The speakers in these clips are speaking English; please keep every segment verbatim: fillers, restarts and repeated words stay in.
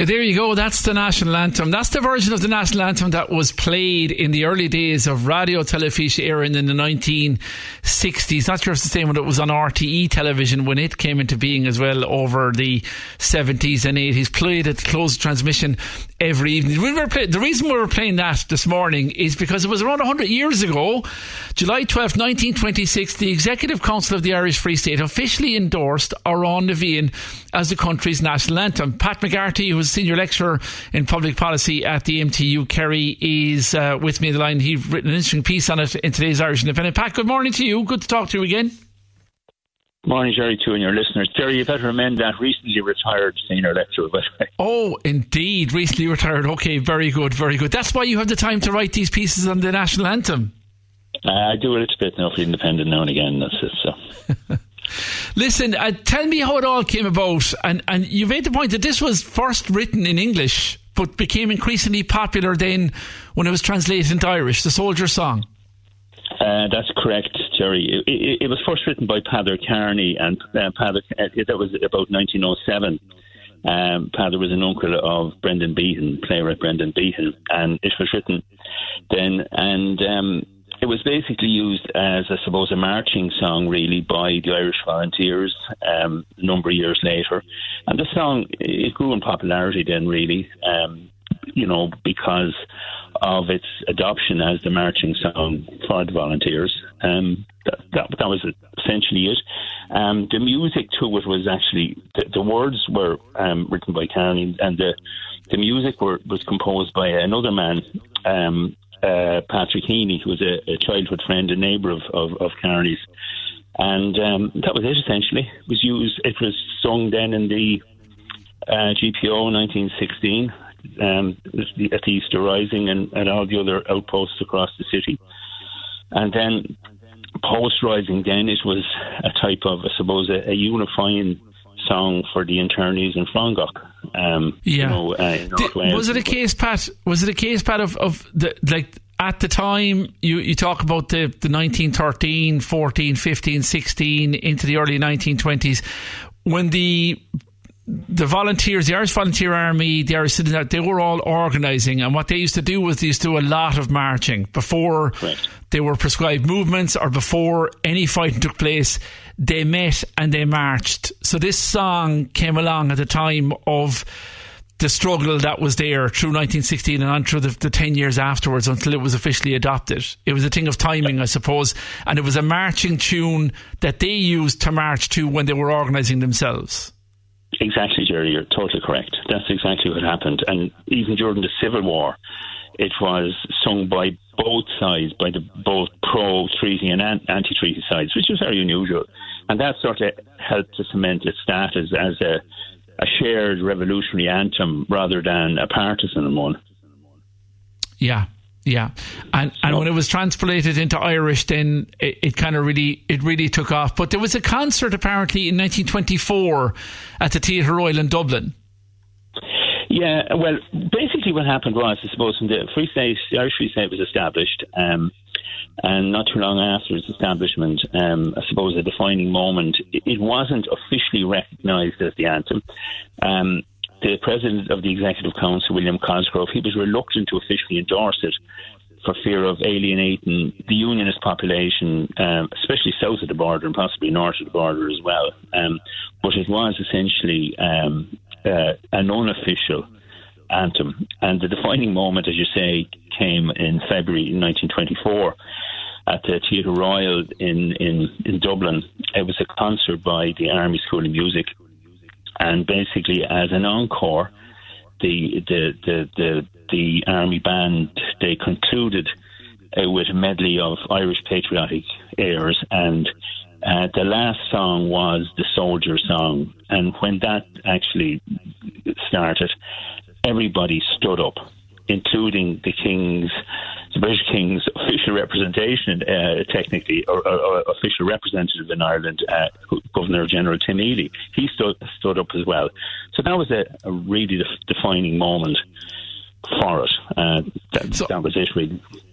Yeah, there you go. That's the national anthem. That's the version of the national anthem that was played in the early days of Radio Telefíche era in the nineteen sixties. Not sure if it's the same when it was on R T E television when it came into being as well over the seventies and eighties. Played at the close of transmission every evening. We were play- the reason we were playing that this morning is because it was around one hundred years ago, July twelfth, nineteen twenty-six, the Executive Council of the Irish Free State officially endorsed Aráin na Bhíonn as the country's national anthem. Pat McGarty, who is Senior Lecturer in Public Policy at the M T U Kerry, is uh, with me on the line. He's written an interesting piece on it in today's Irish Independent. Pat, good morning to you. Good to talk to you again. Morning, Jerry, to you and your listeners. Jerry, you better amend that. Recently retired Senior Lecturer, by the way. Oh, indeed. Recently retired. Okay, very good, very good. That's why you have the time to write these pieces on the national anthem. Uh, I do a little bit now for the Independent now and again. That's it, so... Listen, uh, tell me how it all came about. And, and you made the point that this was first written in English, but became increasingly popular then when it was translated into Irish, the Soldier Song. Uh, that's correct, Jerry. It, it, it was first written by Peadar Kearney, and uh, Peadar, uh, that was about nineteen oh seven. Um, Peadar was an uncle of Brendan Behan, playwright Brendan Behan, and it was written then, and um, it was basically used as, I suppose, a marching song, really, by the Irish Volunteers um, a number of years later. And the song, it grew in popularity then, really, um, you know, because of its adoption as the marching song for the Volunteers. Um, that, that, that was essentially it. Um, the music to it was actually, the, the words were um, written by Kearney, and the, the music were, was composed by another man, um, Uh, Patrick Heaney, who was a, a childhood friend and neighbour of, of, of Kearney's. And um, that was it, essentially. It was used, it was sung then in the uh, G P O in nineteen sixteen, um, at the Easter Rising and at all the other outposts across the city. And then post-Rising then, it was a type of, I suppose, a, a unifying song for the internees in Frongoch. Um, yeah. You know, uh, in Did, was it a case, Pat? Was it a case, Pat, of, of the, like at the time you, you talk about the, the nineteen thirteen, fourteen, fifteen, sixteen into the early nineteen twenties when the the volunteers, the Irish Volunteer Army, the Irish Citizens, they were all organising, and what they used to do was they used to do a lot of marching before Correct. They were prescribed movements or before any fighting took place. They met and they marched. So this song came along at the time of the struggle that was there through nineteen sixteen and on through the, the ten years afterwards until it was officially adopted. It was a thing of timing, I suppose, and it was a marching tune that they used to march to when they were organising themselves. Exactly, Jerry, you're totally correct. That's exactly what happened. And even during the Civil War, it was sung by both sides, by the both pro-treaty and anti-treaty sides, which was very unusual. And that sort of helped to cement its status as a, a shared revolutionary anthem rather than a partisan one. Yeah. Yeah, and and when it was translated into Irish, then it, it kind of really it really took off. But there was a concert apparently in nineteen twenty-four at the Theatre Royal in Dublin. Yeah, well, basically what happened was, I suppose, when the Free State, the Irish Free State was established, um, and not too long after its establishment, um, I suppose a defining moment. It, it wasn't officially recognised as the anthem. Um, The president of the Executive Council, William Cosgrove, he was reluctant to officially endorse it for fear of alienating the unionist population, um, especially south of the border and possibly north of the border as well. Um, but it was essentially um, uh, an unofficial anthem. And the defining moment, as you say, came in February nineteen twenty-four at the Theatre Royal in, in, in Dublin. It was a concert by the Army School of Music. And basically, as an encore, the the the the, the army band, they concluded uh, with a medley of Irish patriotic airs, and uh, the last song was the Soldier Song. And when that actually started, everybody stood up, including the King's, the British King's official representation, uh, technically, or, or, or official representative in Ireland, uh, Governor General Tim Ely. He stood stood up as well. So that was a, a really def- defining moment for it. Uh, that, so, that was it, really.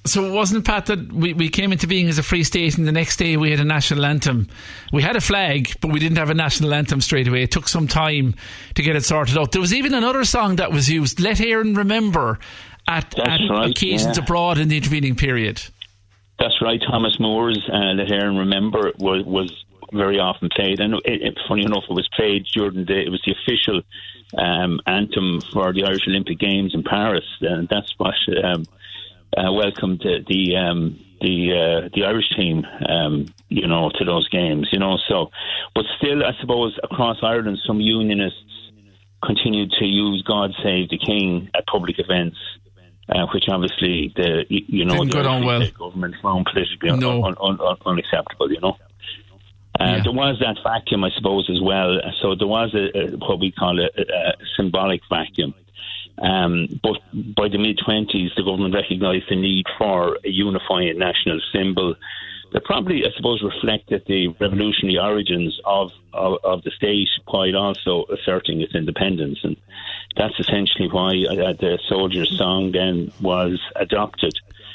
So it wasn't, Pat, that we, we came into being as a free state and the next day we had a national anthem. We had a flag, but we didn't have a national anthem straight away. It took some time to get it sorted out. There was even another song that was used, Let Éireann Remember, at, at right, occasions yeah. abroad in the intervening period. That's right. Thomas Moore's uh, Let Éireann Remember was, was very often played. And it, it, funny enough, it was played during the, it was the official um, anthem for the Irish Olympic Games in Paris. And that's what... Um, Uh, welcomed the the um, the, uh, the Irish team, um, you know, to those games, you know. So, but still, I suppose across Ireland, some unionists continued to use "God Save the King" at public events, uh, which obviously the you know Didn't the go down well. government found politically No. un- un- un- unacceptable, you know. Uh, Yeah. There was that vacuum, I suppose, as well. So there was a, a what we call a, a symbolic vacuum. Um, but by the mid-twenties, the government recognised the need for a unifying national symbol that probably, I suppose, reflected the revolutionary origins of, of, of the state while also asserting its independence. And that's essentially why uh, the Soldier's Song then was adopted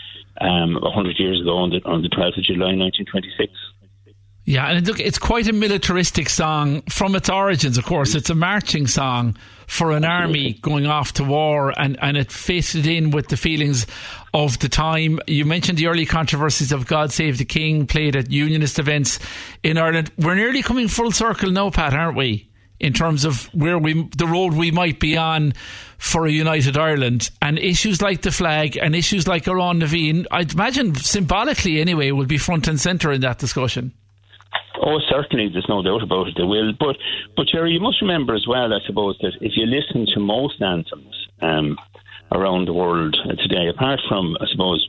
um, one hundred years ago on the, on the twelfth of July nineteen twenty-six. Yeah, and look, it's quite a militaristic song from its origins, of course. It's a marching song for an army going off to war, and, and it fitted in with the feelings of the time. You mentioned the early controversies of God Save the King, played at unionist events in Ireland. We're nearly coming full circle now, Pat, aren't we? In terms of where we, the road we might be on for a united Ireland, and issues like the flag and issues like Aran Naveen, I'd imagine symbolically anyway, will be front and centre in that discussion. Oh, certainly, there's no doubt about it, they will. But, but Jerry, you must remember as well, I suppose, that if you listen to most anthems um, around the world today, apart from, I suppose,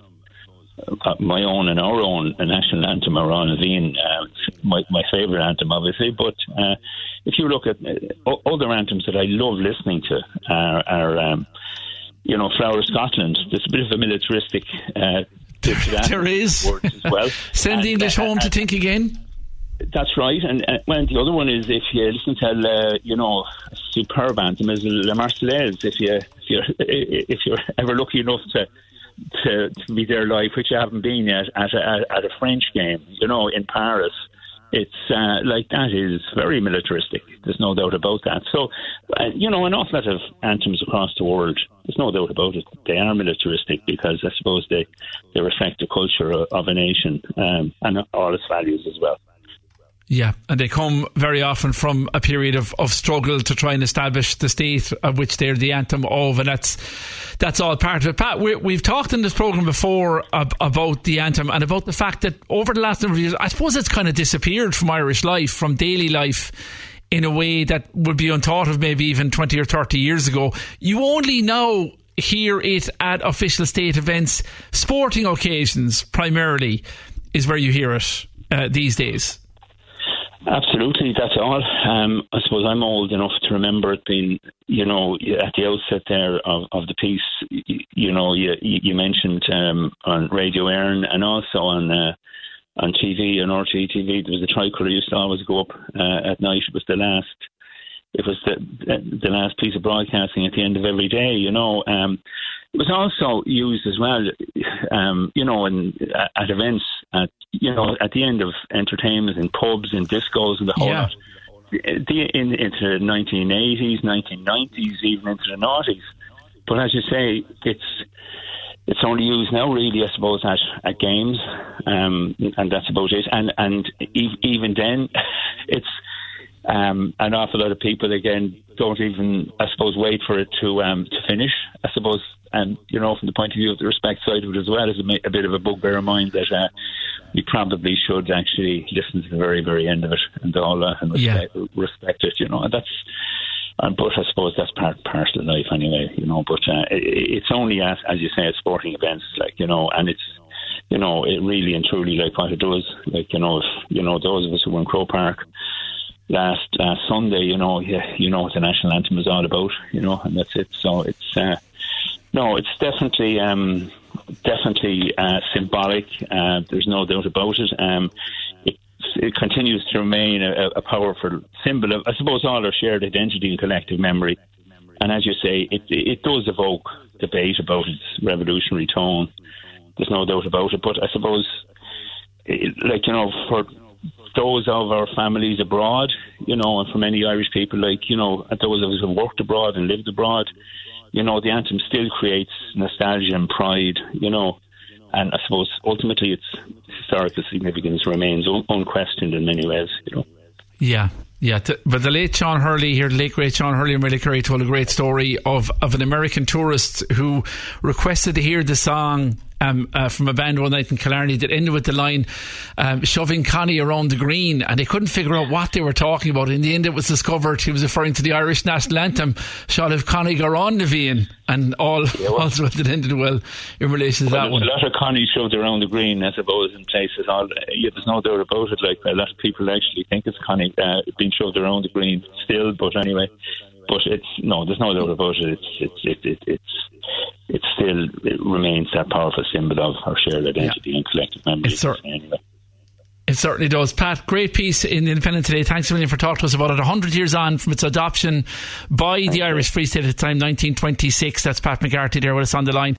uh, my own and our own uh, national anthem, Aran Naveen, uh, my, my favourite anthem, obviously, but uh, if you look at uh, other anthems that I love listening to are, are um, you know, Flower of Scotland. There's a bit of a militaristic uh, to that. There is. As well. Send and, the English uh, home to and, think again. That's right, and uh, well, the other one is if you listen to, uh, you know, a superb anthem is La Marseillaise. If you if you if you're ever lucky enough to to, to be there live, which you haven't been yet, at a, at a French game, you know, in Paris, it's uh, like that is very militaristic. There's no doubt about that. So, uh, you know, an awful lot of anthems across the world, there's no doubt about it. They are militaristic because I suppose they they reflect the culture of, of a nation um, and all its values as well. Yeah, and they come very often from a period of, of struggle to try and establish the state of which they're the anthem of, and that's that's all part of it. Pat, we, we've talked in this programme before ab- about the anthem and about the fact that over the last number of years, I suppose it's kind of disappeared from Irish life, from daily life, in a way that would be unthought of maybe even twenty or thirty years ago. You only now hear it at official state events, sporting occasions primarily is where you hear it uh, these days. Absolutely, that's all. Um, I suppose I'm old enough to remember it being, you know, at the outset there of, of the piece, you, you know, you, you mentioned um, on Radio Éireann and also on uh, on T V, on R T E T V, there was a tricolour used to always go up uh, at night. It was the last, it was the the last piece of broadcasting at the end of every day, you know. Um, it was also used as well, um, you know, in, at events, at, you know, at the end of entertainment in pubs and discos and the whole Yeah. lot. The, in, into the nineteen eighties, nineteen nineties, even into the noughties. But as you say, it's it's only used now, really, I suppose, at, at games, um, and that's about it. And and even then, it's um, an awful lot of people again don't even, I suppose, wait for it to um, to finish. I suppose, and you know, from the point of view of the respect side of it as well, is a, a bit of a bugbear of mine that uh, we probably should actually listen to the very, very end of it and all that and respect, yeah. respect it. You know, and that's. Um, but I suppose that's part part of life anyway, you know. But uh, it, it's only as as you say at sporting events, like, you know, and it's, you know, it really and truly like what it does. Like, you know, if you know those of us who were in Croke Park last last Sunday, you know, you, you know what the national anthem is all about, you know, and that's it. So it's uh, no, it's definitely um, definitely uh, symbolic. Uh, there's no doubt about it. Um, it It continues to remain a, a powerful symbol of, I suppose, all our shared identity and collective memory. And as you say, it it does evoke debate about its revolutionary tone. there's no doubt about it. But I suppose, it, like, you know, for those of our families abroad, you know, and for many Irish people, like, you know, and those of us who worked abroad and lived abroad, you know, the anthem still creates nostalgia and pride, you know. And I suppose ultimately its historical significance remains un- unquestioned in many ways, you know. Yeah, yeah. T- but the late Sean Hurley here, the late great Sean Hurley in Millicurry, told a great story of, of an American tourist who requested to hear the song um, uh, from a band one night in Killarney that ended with the line um, shoving Connie around the green, and they couldn't figure out what they were talking about. In the end, it was discovered he was referring to the Irish national anthem, "Shall have Connie go on the vein," and all yeah, well, also it ended well in relation to well, that one. A lot of Connie shoved around the green, I suppose, in places. All yeah, there's no doubt about it. Like, a lot of people actually think it's Connie uh, being shoved around the green still, but anyway. But it's no, there's no doubt about it. It's it's it, it, it's it still it remains that powerful symbol of our shared identity yeah. and collective memory. It's cer- anyway. It certainly does. Pat, great piece in the Independent today. Thanks a million for talking to us about it. one hundred years on from its adoption by the Irish Free State at the time, nineteen twenty-six. That's Pat McGarty there with us on the line.